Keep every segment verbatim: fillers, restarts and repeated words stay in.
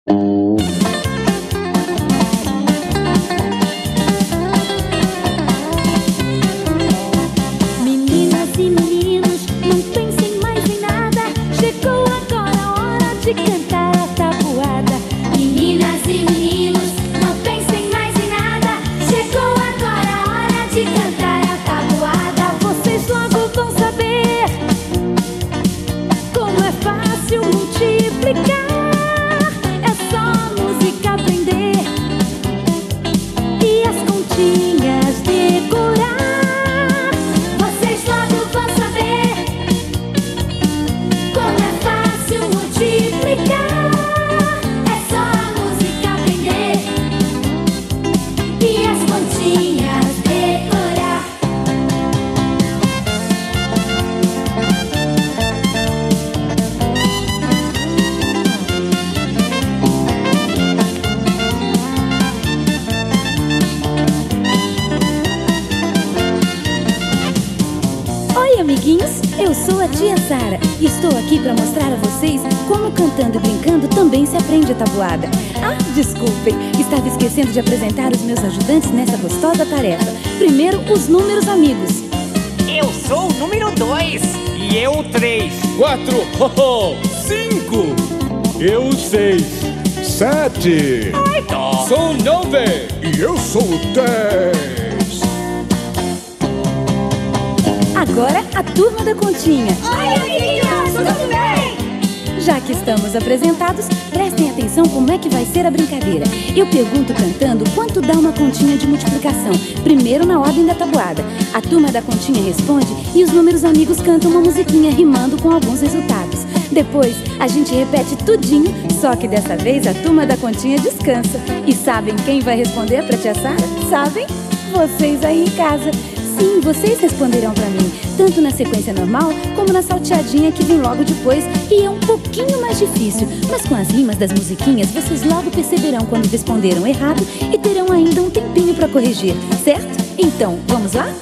Meninas e meninos, não pensem mais em nada. Chegou agora a hora de cantar a tabuada. Meninas e meninos, não pensem mais em nada. Chegou agora a hora de cantar a tabuada. Vocês logo vão saber como é fácil multiplicar. É só música aprender e as continhas decorar. Vocês logo vão saber como é fácil multiplicar. É só música aprender e as continhas decorar. Oi, amiguinhos! Eu sou a tia Sara e estou aqui para mostrar a vocês como cantando e brincando também se aprende a tabuada. Ah, desculpem, estava esquecendo de apresentar os meus ajudantes nessa gostosa tarefa. Primeiro, os números amigos. Eu sou o número dois. E eu o três. Quatro, oh, oh, cinco. Eu o seis. Sete. Oito. Sou nove. E eu sou o dez. Agora, a turma da continha. Oi, amiguinhos, tudo bem? Já que estamos apresentados, prestem atenção como é que vai ser a brincadeira. Eu pergunto cantando quanto dá uma continha de multiplicação, primeiro na ordem da tabuada. A turma da continha responde e os números amigos cantam uma musiquinha rimando com alguns resultados. Depois, a gente repete tudinho, só que dessa vez a turma da continha descansa. E sabem quem vai responder pra tia Sara? Sabem? Vocês aí em casa. Sim, vocês responderão pra mim, tanto na sequência normal, como na salteadinha que vem logo depois, e é um pouquinho mais difícil. Mas com as rimas das musiquinhas, vocês logo perceberão quando responderam errado e terão ainda um tempinho pra corrigir, certo? Então, vamos lá?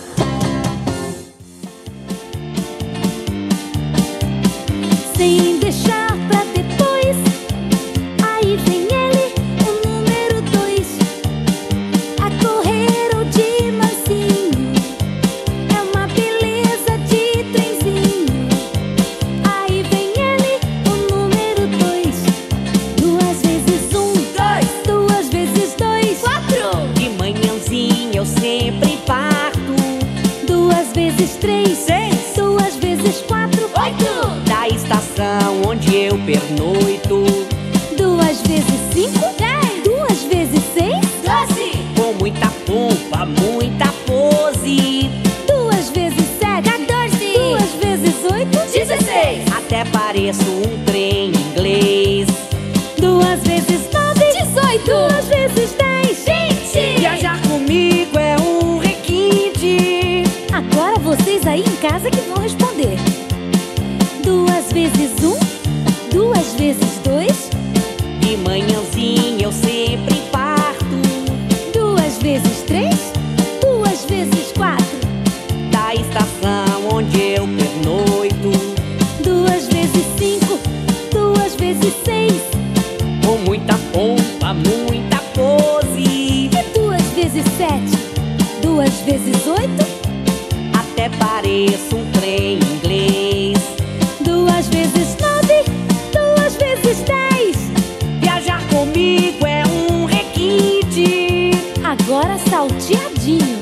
Sem deixar pra depois, aí vem ele, o número dois, a correr ou de mansinho. É uma beleza de trenzinho. Aí vem ele, o número dois. Duas vezes um, Dois. duas vezes dois, Quatro. De manhãzinha eu sempre parto. duas vezes três, Seis. duas vezes quatro, Oito. Da estação onde eu pernoito. duas vezes cinco, Dez. duas vezes seis, Doze. Com muita pompa, muita pose. duas vezes sete, Quatorze. duas vezes oito, Dezesseis. Até pareço um trem inglês. duas vezes nove, Dezoito. duas vezes dez, Vinte. Viajar comigo é um requinte. Agora vocês aí em casa que vão responder. Duas vezes um, duas vezes dois, De manhãzinha eu sempre parto. duas vezes três, duas vezes quatro, Da estação onde eu pernoito. duas vezes cinco, duas vezes seis, Com muita pompa, muita pose. e duas vezes sete, duas vezes oito, Até pareço um trem inglês. duas vezes nove, duas vezes dez. Viajar comigo é um requinte. Agora salteadinho.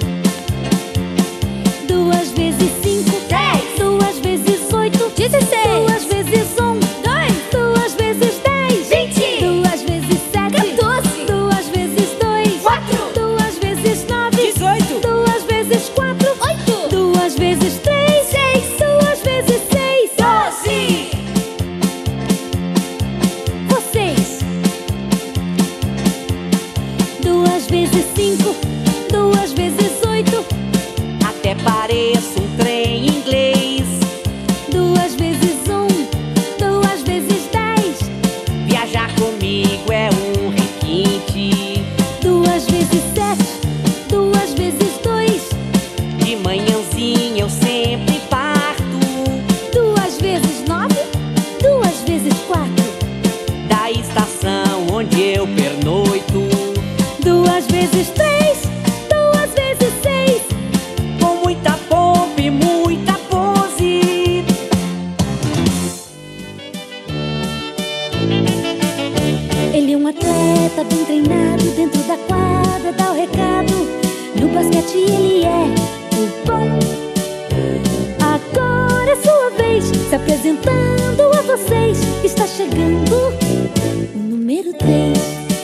Duas vezes cinco, Dez. duas vezes oito, Dezesseis. duas vezes um, Dois. duas vezes dez, Vinte. duas vezes sete, Quatorze. duas vezes dois, Quatro. duas vezes nove, Dezoito. duas vezes quatro, Oito. duas vezes três, Seis. duas vezes seis. Doze. Vocês. Duas vezes cinco, duas vezes oito, Até pareço um trem inglês. duas vezes um, duas vezes dez, Viajar comigo é um requinte. duas vezes sete, duas vezes dois, De manhãzinha eu sempre parto. duas vezes nove, duas vezes quatro, Da estação onde e eu pernoito. Duas vezes três, duas vezes seis, Com muita pompa e muita pose. ele é um atleta bem treinado, dentro da quadra dá o recado. No basquete ele é o bom. Agora é sua vez, se apresentando a vocês. Está chegando o número três.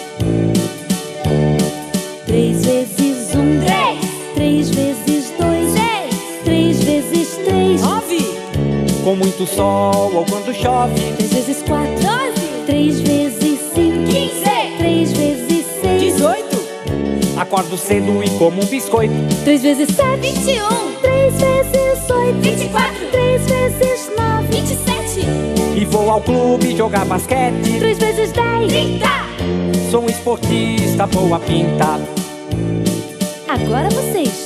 Três vezes um, Três. Três vezes dois, Seis. Três vezes três, Nove. Com muito sol ou quando chove. Três vezes quatro, Doze. Três vezes cinco, Quinze. Três vezes seis, Dezoito. Acordo cedo e como um biscoito. Três vezes sete, Vinte e um. Três vezes oito, Vinte e quatro. Três vezes nove, Vinte e sete. E vou ao clube jogar basquete. Três vezes dez. Trinta. Sou um esportista, boa pinta. Agora vocês.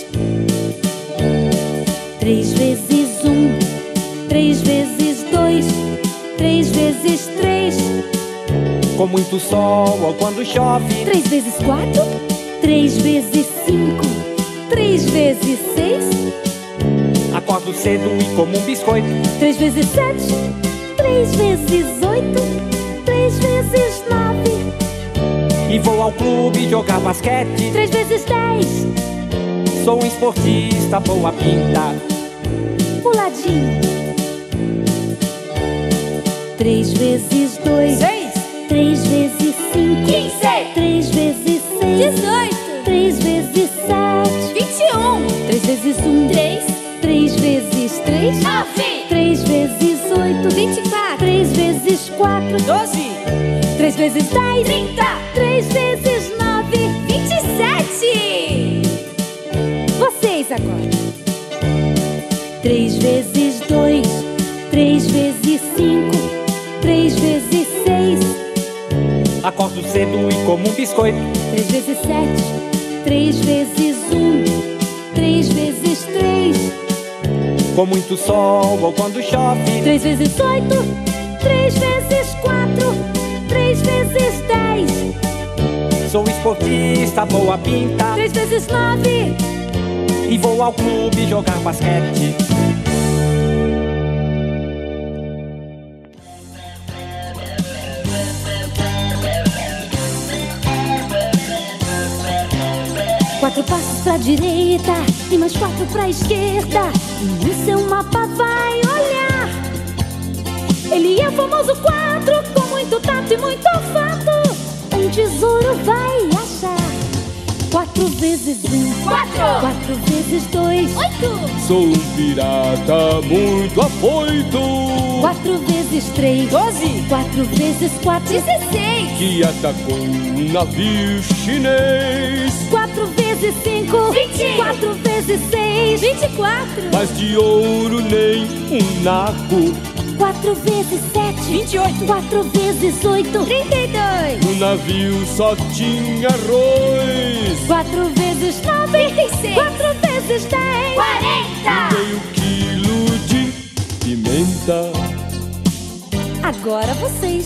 Três vezes um, três vezes dois, três vezes três, Com muito sol ou quando chove. três vezes quatro, três vezes cinco, três vezes seis, Acordo cedo e como um biscoito. três vezes sete, três vezes oito, três vezes nove, E vou ao clube jogar basquete. três vezes dez, Sou um esportista, boa pinta. puladinho. Três vezes dois, Seis. três vezes cinco, Quinze. três vezes seis, Dezoito. três vezes sete, Vinte e um. três vezes um, Três. três vezes três, Nove. três vezes oito, Vinte e quatro. três vezes quatro, Doze. três vezes dez, Trinta. três vezes nove. Vinte e sete. Vocês agora. Três vezes dois, três vezes cinco, três vezes seis, Acordo cedo e como um biscoito. três vezes sete, três vezes um, três vezes três, Com muito sol ou quando chove. três vezes oito, três vezes quatro, três vezes dez, Sou esportista, boa pinta. três vezes nove. E vou ao clube jogar basquete. Quatro passos pra direita e mais quatro pra esquerda. E no seu mapa vai olhar. Ele é o famoso quatro, com muito tato e muito olfato. Um tesouro vai achar. Quatro vezes um, Quatro. quatro vezes dois, Oito. Sou um pirata muito afoito quatro vezes três, Doze. quatro vezes quatro, Dezesseis. que atacou um navio chinês. quatro vezes cinco, Vinte. quatro vezes seis, Vinte e quatro. Mas de ouro nem um naco. quatro vezes sete, Vinte e oito. quatro vezes oito, Trinta e dois. No navio só tinha arroz. quatro vezes nove, Trinta e seis. quatro vezes dez, Quarenta. Meio quilo de pimenta. Agora vocês.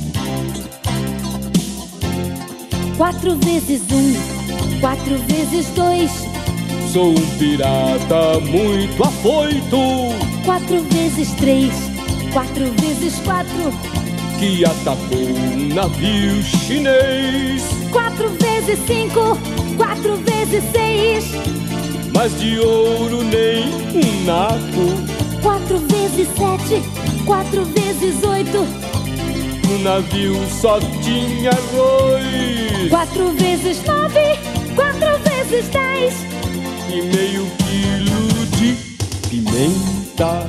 Quatro vezes um, quatro vezes dois, Sou um pirata muito afoito quatro vezes três, quatro vezes quatro, que atacou um navio chinês. quatro vezes cinco, quatro vezes seis, Mas de ouro nem um naco. quatro vezes sete, quatro vezes oito, No navio só tinha arroz. quatro vezes nove, quatro vezes dez. E meio quilo de pimenta.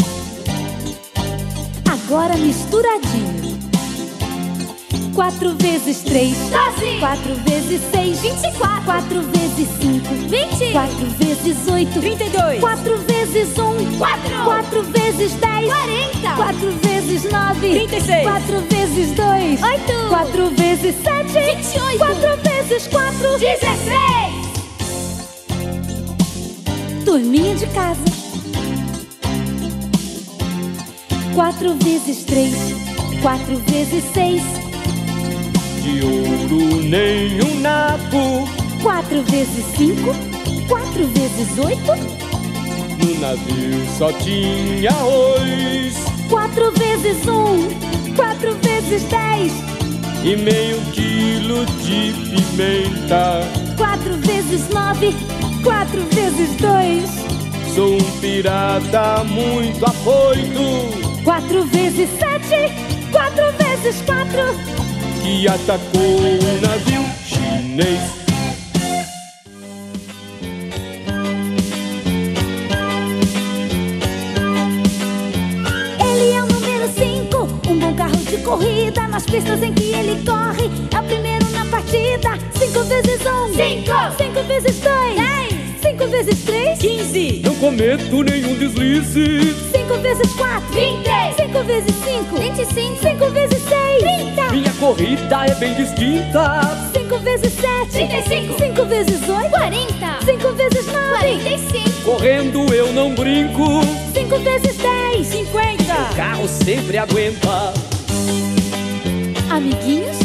Agora misturadinho. Quatro vezes três, Doze. quatro vezes seis, Vinte e quatro. quatro vezes cinco, Vinte. quatro vezes oito, Trinta e dois. quatro vezes um, Quatro. quatro vezes dez, Quarenta. quatro vezes nove, Trinta e seis. quatro vezes dois, Oito. quatro vezes sete, Vinte e oito. quatro vezes quatro, Dezesseis. turminha de casa. Quatro vezes três, quatro vezes seis, de ouro nem um naco. Quatro vezes cinco, quatro vezes oito. No navio só tinha arroz. Quatro vezes um, quatro vezes dez. E meio quilo de pimenta. Quatro vezes nove, quatro vezes dois. Sou um pirata muito afoito. Quatro vezes sete, quatro vezes quatro. Que atacou um navio chinês. Corrida nas pistas em que ele corre, é o primeiro na partida. Cinco vezes um, cinco. Cinco vezes dois, dez. Cinco vezes três, quinze. Não cometo nenhum deslize. Cinco vezes quatro, vinte. Cinco vezes cinco, vinte e cinco. Cinco vezes seis, trinta. Minha corrida é bem distinta. Cinco vezes sete, trinta e cinco. Cinco vezes oito, quarenta. Cinco vezes nove, quarenta e cinco. Correndo eu não brinco. Cinco vezes dez, cinquenta. O carro sempre aguenta. Amiguinhos?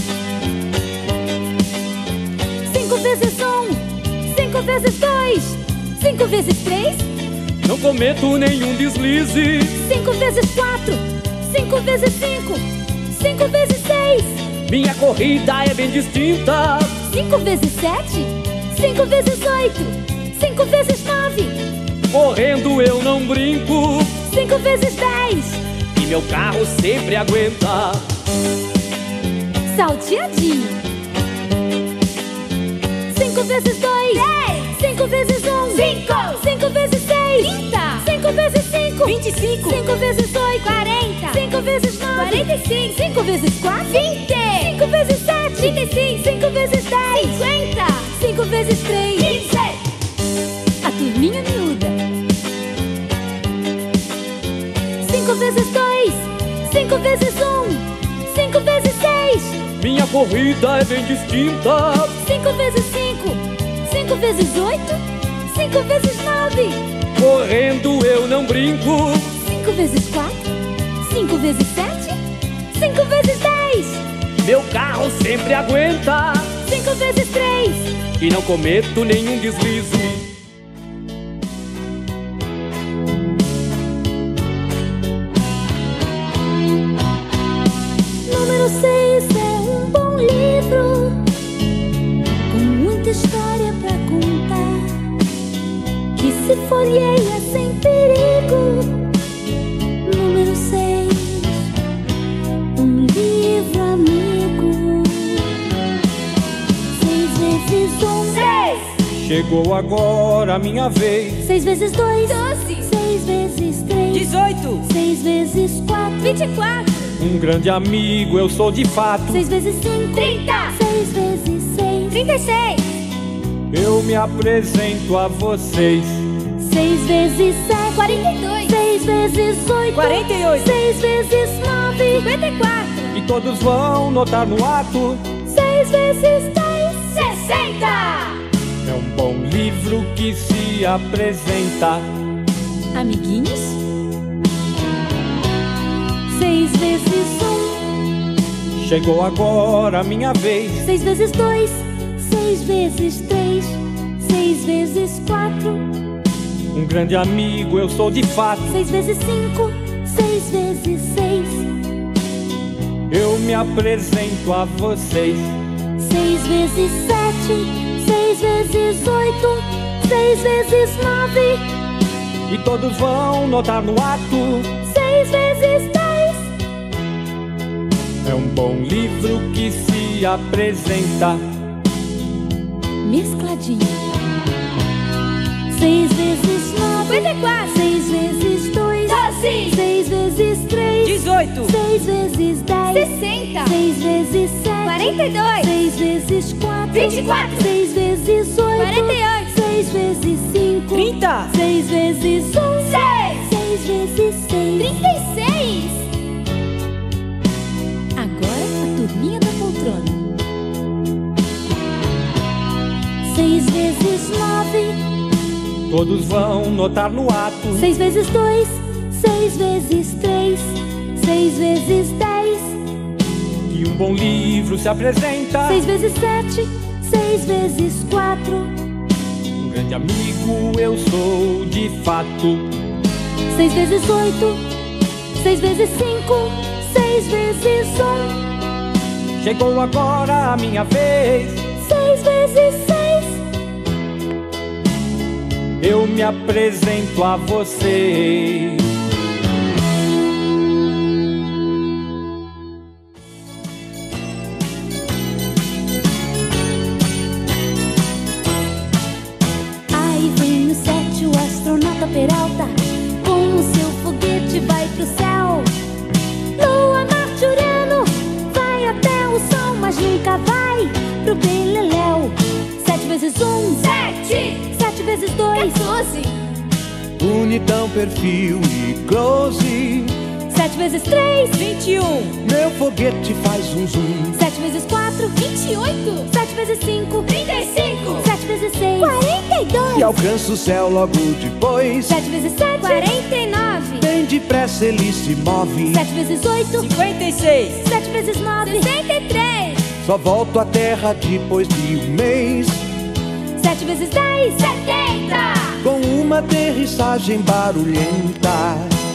Cinco vezes um, cinco vezes dois, cinco vezes três. Não cometo nenhum deslize. Cinco vezes quatro, cinco vezes cinco, cinco vezes seis. Minha corrida é bem distinta. Cinco vezes sete, cinco vezes oito, cinco vezes nove. Correndo eu não brinco. Cinco vezes dez. E meu carro sempre aguenta. Salteadinho. Cinco vezes dois, dez. Cinco vezes um, cinco. Cinco vezes seis, trinta. Cinco vezes cinco, vinte e cinco. Cinco vezes oito, quarenta. Cinco vezes nove, quarenta e cinco. Cinco vezes quatro, vinte. Cinco vezes sete, trinta e cinco. Cinco vezes dez, cinquenta. Cinco vezes três, quinze. A turminha miúda. Cinco vezes dois, Cinco vezes um, Cinco vezes seis. Minha corrida é bem distinta. Cinco vezes cinco, Cinco vezes oito, Cinco vezes nove. Correndo eu não brinco. Cinco vezes quatro, Cinco vezes sete, Cinco vezes dez. Meu carro sempre aguenta. Cinco vezes três. E não cometo nenhum deslize. Número seis é um bom livro com muita história pra contar, que se folheia sem perigo. Número seis, um livro amigo. Seis vezes um, seis. Chegou agora a minha vez. Seis vezes dois, doze. Seis vezes três, dezoito. Seis vezes quatro, vinte e quatro. Um grande amigo eu sou de fato. Seis vezes cinco, trinta. Seis vezes seis, trinta e seis. Eu me apresento a vocês. Seis vezes sete, quarenta e dois. Seis vezes oito, quarenta e oito. Seis vezes nove, cinquenta e quatro. E todos vão notar no ato. Seis vezes dez, sessenta. É um bom livro que se apresenta. Amiguinhos? Seis vezes um, Chegou agora a minha vez. Seis vezes dois, Seis vezes três, Seis vezes quatro, Um grande amigo eu sou de fato. Seis vezes cinco, Seis vezes seis, Eu me apresento a vocês. Seis vezes sete, Seis vezes oito, Seis vezes nove. E todos vão notar no ato. Seis vezes dez. É um bom livro que se apresenta. Mescladinho. Seis vezes nove, cinquenta e quatro. Seis vezes dois, doze. Seis vezes três, dezoito. Seis vezes dez, sessenta. Seis vezes sete, quarenta e dois. Seis vezes quatro, vinte e quatro. Seis vezes oito, quarenta e oito. Seis vezes cinco, trinta. Seis vezes um, seis. Seis vezes seis. trinta e seis. Agora a turminha da poltrona. Seis vezes nove, Todos vão notar no ato. Seis vezes dois, Seis vezes três, Seis vezes dez. e um bom livro se apresenta. Seis vezes sete, seis vezes quatro. Um grande amigo eu sou de fato. Seis vezes oito, seis vezes cinco, seis vezes um. Chegou agora a minha vez. Seis vezes seis. Eu me apresento a você. Aí vem o sete, o astronauta Peralta. Com o seu foguete vai pro céu. Lua, Marte, Urano, vai até o Sol, mas nunca vai pro Beleléu. Sete vezes um, Sete. sete vezes dois, Quatorze. Bonitão, perfil e close. sete vezes três, Vinte e um. Meu foguete faz um zoom. sete vezes quatro, Vinte e oito. sete vezes cinco, Trinta e cinco. sete vezes seis, quarenta e dois. E alcança o céu logo depois. Sete vezes sete, Quarenta e nove. Bem depressa ele se move. Sete vezes oito, Cinquenta e seis. sete vezes nove, Sessenta e três. Só volto à terra depois de um mês. sete vezes dez, Setenta. Com uma aterrissagem barulhenta.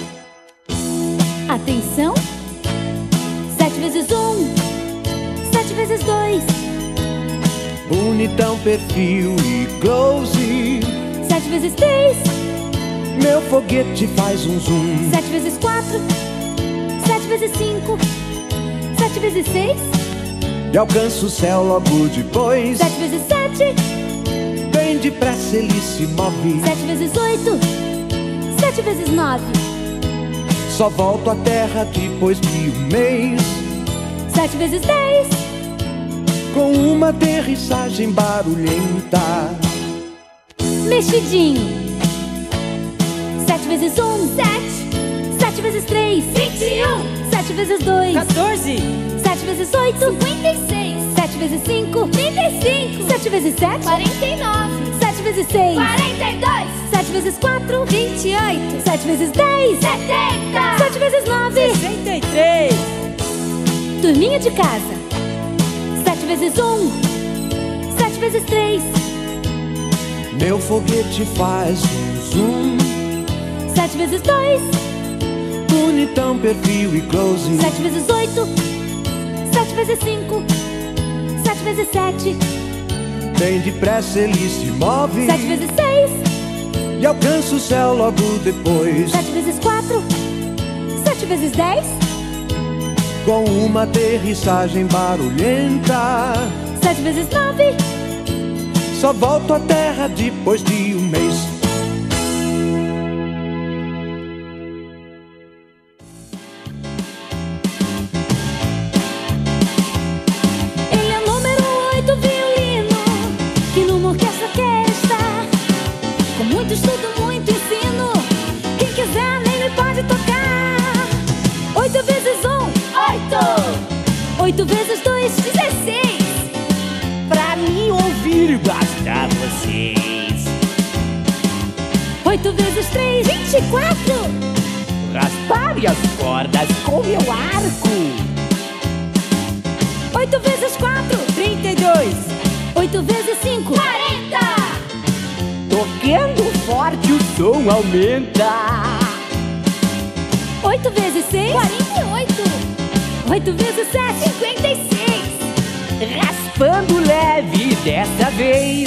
Atenção. Sete vezes um, sete vezes dois, Bonitão, perfil e close. sete vezes três, Meu foguete faz um zoom. sete vezes quatro, sete vezes cinco, sete vezes seis, E alcança o céu logo depois. sete vezes sete, Bem depressa ele se move. sete vezes oito, sete vezes nove, Só volto à terra depois de um mês. sete vezes dez, Com uma aterrissagem barulhenta. mexidinho. Sete vezes um, sete, sete vezes três, Vinte e um. sete vezes dois, Quatorze. sete vezes oito, Cinquenta e seis. sete vezes cinco, Trinta e cinco. sete vezes sete, Quarenta e nove. sete vezes seis, Quarenta e dois. sete vezes quatro, Vinte e oito. sete vezes dez, Setenta. sete vezes nove. Sessenta e três. Turminha de casa. Sete vezes um, sete vezes três, Meu foguete faz um zoom. sete vezes dois, Bonitão, perfil e close. sete vezes oito, sete vezes cinco, sete vezes sete, Bem depressa ele se move. sete vezes seis, E alcança o céu logo depois. sete vezes quatro, sete vezes dez, Com uma aterrissagem barulhenta. sete vezes nove. Só volto à terra depois de um mês. Ele é o número oito, violino, que numa orquestra quer estar. Com muito estudo, muito ensino, quem quiser nele pode tocar. Oito vezes um, Oito. oito vezes dois, Dezesseis. Pra mim ouvir basta vocês. oito vezes três, Vinte e quatro. Raspare as cordas com meu arco. oito vezes quatro, Trinta e dois. oito vezes cinco, Quarenta. Tocando forte o som aumenta. oito vezes seis, Quarenta e oito. oito vezes sete, Cinquenta e seis. Raspando leve dessa vez.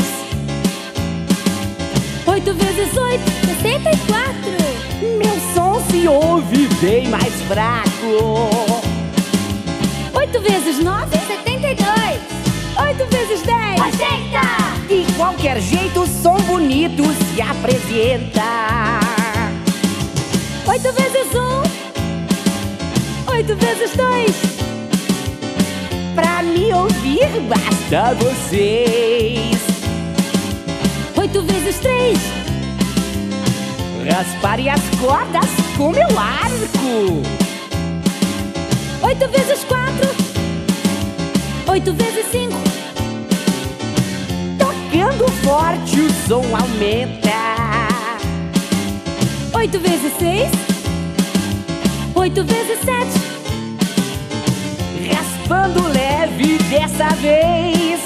oito vezes oito, Sessenta e quatro. Meu som se ouve bem mais fraco. oito vezes nove, Setenta e dois. oito vezes dez, Oitenta. De qualquer jeito o som bonito se apresenta. oito vezes um, oito vezes dois, Pra me ouvir basta vocês. oito vezes três, Raspare as cordas com meu arco. oito vezes quatro, oito vezes cinco, Tocando forte o som aumenta. oito vezes seis, oito vezes sete, Raspare raspando leve dessa vez.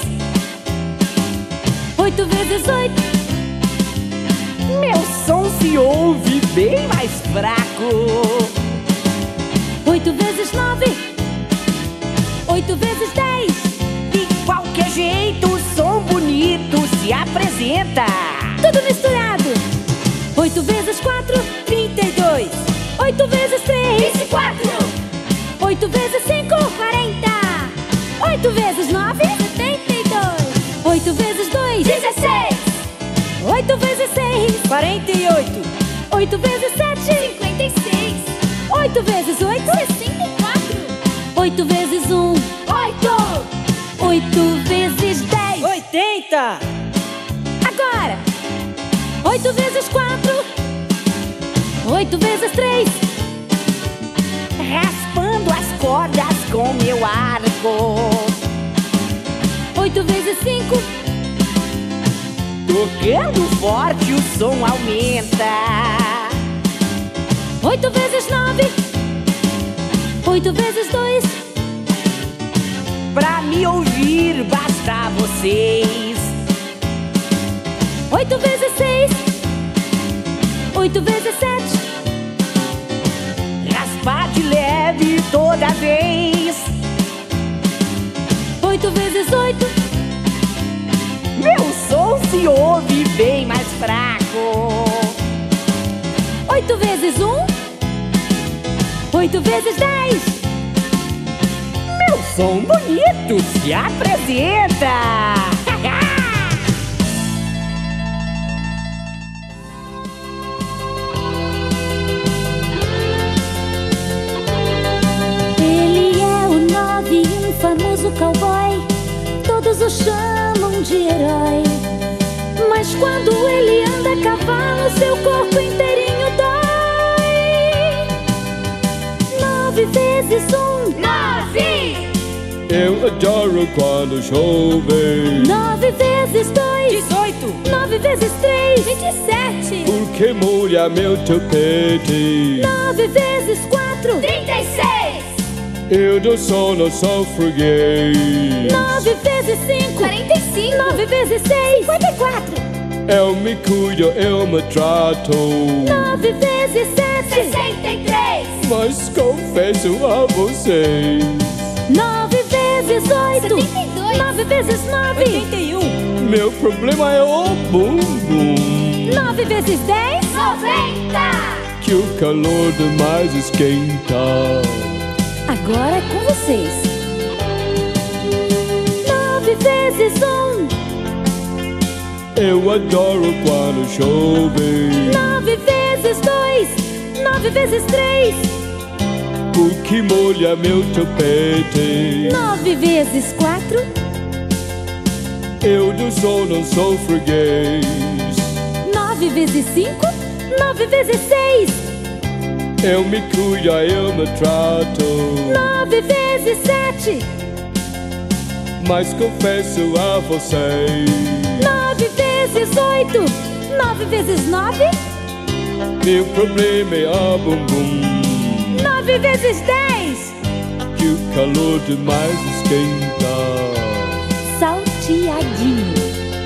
Oito vezes oito. Meu som se ouve bem mais fraco. Oito vezes nove. Oito vezes dez. De qualquer jeito o som bonito se apresenta. Tudo misturado. Oito vezes quatro. Trinta e dois. Oito vezes três. Vinte e quatro. Oito vezes cinco. Quarenta. Oito vezes nove. Setenta e dois. Oito vezes dois. Dezesseis. Oito vezes seis. Quarenta e oito. Oito vezes sete. Cinquenta e seis. Oito vezes oito. Sessenta e quatro. Oito vezes um. Oito. Oito vezes dez. Oitenta. Agora. Oito vezes quatro. Oito vezes três. Raspando as cordas com meu arco. Oito vezes cinco. Tocando forte o som aumenta. Oito vezes nove. Oito vezes dois. Pra me ouvir basta vocês. Oito vezes seis. Oito vezes sete. Raspar de leve toda vez. Oito vezes oito. Meu som se ouve bem mais fraco. Oito vezes um. Oito vezes dez. Meu som bonito se apresenta. Ele é o nove, um famoso cowboy. Todos o chamam de herói. Mas quando ele anda a cavalo, seu corpo inteirinho dói. Nove vezes um. Nove. Eu adoro quando chove, Nove vezes dois. Dezoito. Nove vezes três. Vinte e sete. porque molha meu tapete. Nove vezes quatro. Trinta e seis. Eu do sono sou freguês. Nove vezes cinco. Quarenta e cinco. Nove vezes seis. Cinquenta e quatro. Eu me cuido, eu me trato, Nove vezes sete. Sessenta e três. mas confesso a vocês, Nove vezes oito. Setenta e dois. Nove vezes nove. Oitenta e um. meu problema é o bumbum, Nove vezes dez. Noventa. que o calor demais esquenta. Agora é com vocês. Nove vezes um. Eu adoro quando chove, Nove vezes dois. Nove vezes três. porque molha meu tapete. Nove vezes quatro. Eu do sono sou freguês. Nove vezes cinco. Nove vezes seis. Eu me cuido, eu me trato, Nove vezes sete. mas confesso a vocês, Nove vezes oito. Nove vezes nove. meu problema é o bumbum, Nove vezes dez. que o calor demais esquenta. Salteadinho.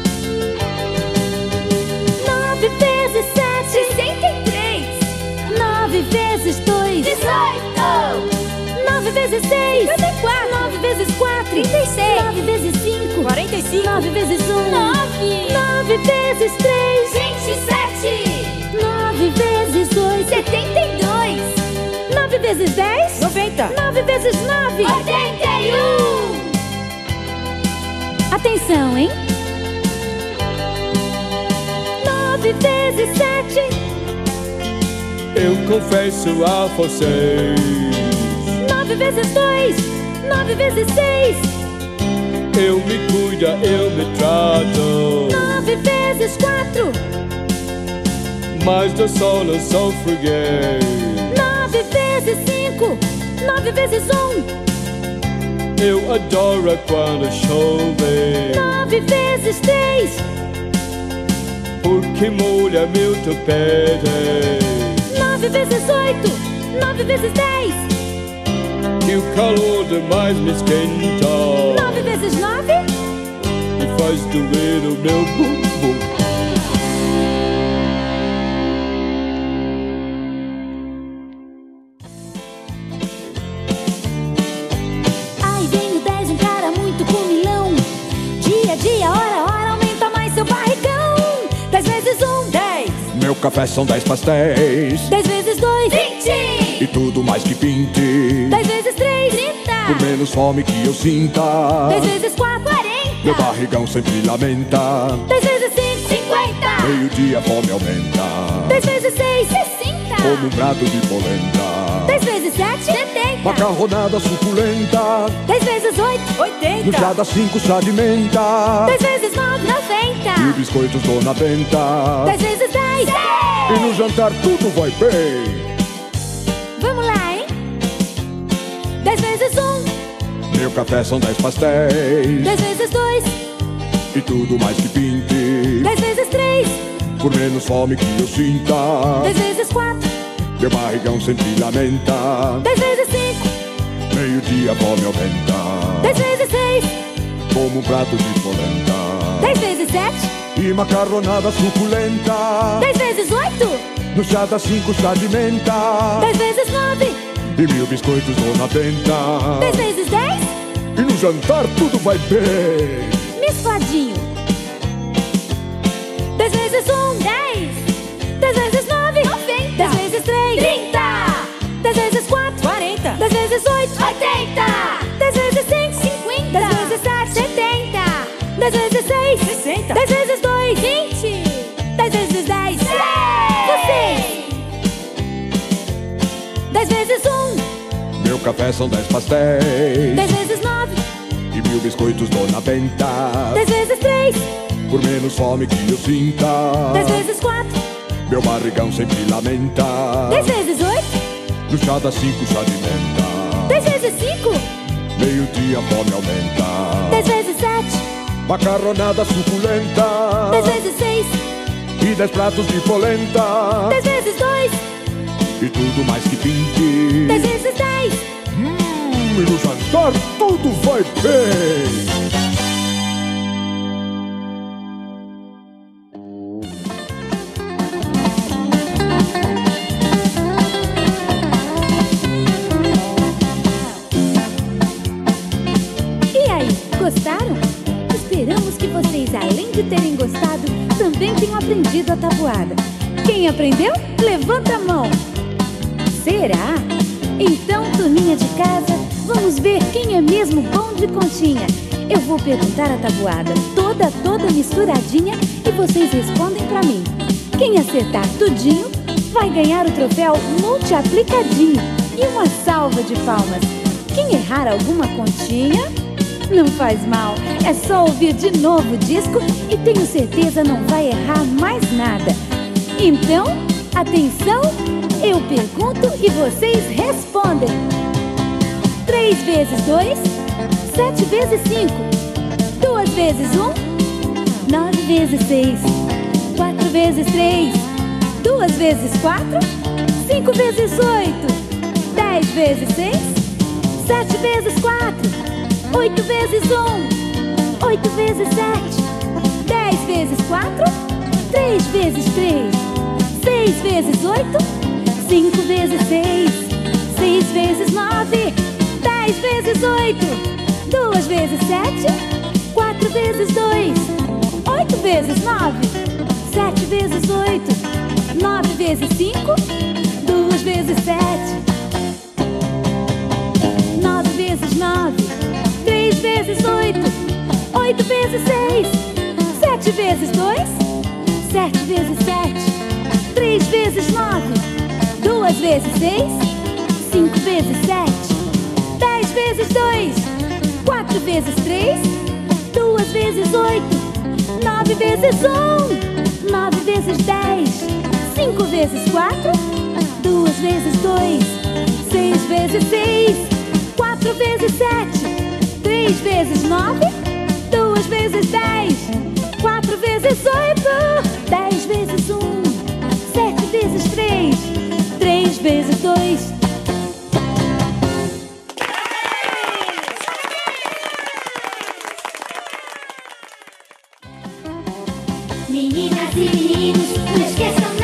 Nove vezes sete. Sessenta e três. Nove vezes dois. Dezoito. Nove vezes seis. Cinquenta e quatro. Nove vezes quatro. Trinta e seis. Nove vezes cinco. Quarenta e cinco. Nove vezes um. Nove. Nove vezes três. Vinte e sete. Nove vezes oito. Setenta e dois. Nove vezes dez. Noventa. Nove vezes nove. Oitenta e um. Atenção, hein? Nove vezes sete. Eu confesso a vocês, Nove vezes dois. Nove vezes seis. eu me cuido, eu me trato, Nove vezes quatro. mas do sono sou freguês. Nove vezes cinco. Nove vezes um. Eu adoro quando chove, Nove vezes três. porque molha meu tapete. Nove vezes oito. Nove vezes dez. que o calor demais me esquenta. Nove vezes nove? E faz doer o meu bumbum. Aí vem o dez, um cara muito comilão. Dia a dia, hora a hora, aumenta mais seu barrigão. Dez vezes um, dez. Meu café são dez pastéis. Dez vezes dois, vinte. E tudo mais que pinte. Dez vezes três, trinta. Por menos fome que eu sinta. Dez vezes quatro, quarenta. Meu barrigão sempre lamenta. Dez vezes cinco, cinquenta. Meio-dia a fome aumenta. Dez vezes seis, sessenta. Como um prato de polenta. Dez vezes sete, setenta. Macarronada suculenta. Dez vezes oito, No oitenta. chá das cinco chá de menta. dez vezes nove, noventa. E biscoitos Dona Benta. dez vezes dez. E no jantar tudo vai bem. Vamos lá, hein? Dez vezes um, Meu café são dez pastéis. dez vezes dois, E tudo mais que pinte. dez vezes três, Por menos fome que eu sinta. dez vezes quatro, Meu barrigão sempre lamenta. dez vezes cinco, Meio-dia a fome aumenta. dez vezes seis, Como um prato de polenta. dez vezes sete, E macarronada suculenta. dez vezes oito, No chá das cinco chá de menta. dez vezes nove, E mil biscoitos Dona Benta. dez vezes dez. E no jantar tudo vai bem. Miss Fadinho. Dez vezes um, dez. Dez vezes nove, noventa. Dez vezes três, trinta. Dez vezes quatro, quarenta. Dez vezes oito, oitenta. Dez vezes cinco, cinquenta. Dez vezes sete, setenta. Dez vezes seis, sessenta. Dez vezes dois, vinte. Dez vezes dez, Vocês. Dez vezes um, Meu café são dez pastéis. Dez vezes nove, E mil biscoitos Dona Benta. Dez vezes três, Por menos fome que eu sinta. Dez vezes quatro, Meu barrigão sempre lamenta. Dez vezes oito, No chá das cinco chá de menta. Dez vezes cinco, Meio-dia a fome aumenta. Dez vezes sete, Macarronada suculenta. Dez vezes seis, E dez pratos de polenta. Dez vezes dois, E tudo mais que pinte. Dez vezes dez. Hum, e no jantar tudo vai bem. E aí, gostaram? Esperamos que vocês, além de terem gostado, também tenham aprendido a tabuada. Quem aprendeu? Levanta a mão! Será? Então, turminha de casa, vamos ver quem é mesmo bom de continha. Eu vou perguntar a tabuada toda, toda misturadinha e vocês respondem pra mim. Quem acertar tudinho vai ganhar o troféu multi-aplicadinho e uma salva de palmas. Quem errar alguma continha, não faz mal, é só ouvir de novo o disco e tenho certeza não vai errar mais nada. Então, atenção, eu pergunto e vocês respondem. Três vezes dois, sete vezes cinco, duas vezes um, nove vezes seis, quatro vezes três, duas vezes quatro, cinco vezes oito, dez vezes seis, sete vezes quatro, oito vezes um, oito vezes sete, dez vezes quatro, três vezes três, seis vezes oito, cinco vezes seis, seis vezes nove, dez vezes oito, duas vezes sete, quatro vezes dois, oito vezes nove, sete vezes oito, nove vezes cinco, duas vezes sete, nove vezes nove, três vezes oito, oito vezes seis, sete vezes dois, sete vezes sete, três vezes nove, duas vezes seis, cinco vezes sete, dez vezes dois, quatro vezes três, duas vezes oito, nove vezes um, nove vezes dez, cinco vezes quatro, duas vezes dois, seis vezes seis, quatro vezes sete, três vezes nove, duas vezes dez, quatro vezes oito, dez vezes um, sete vezes três, três vezes dois. Meninas e meninos, não esqueçam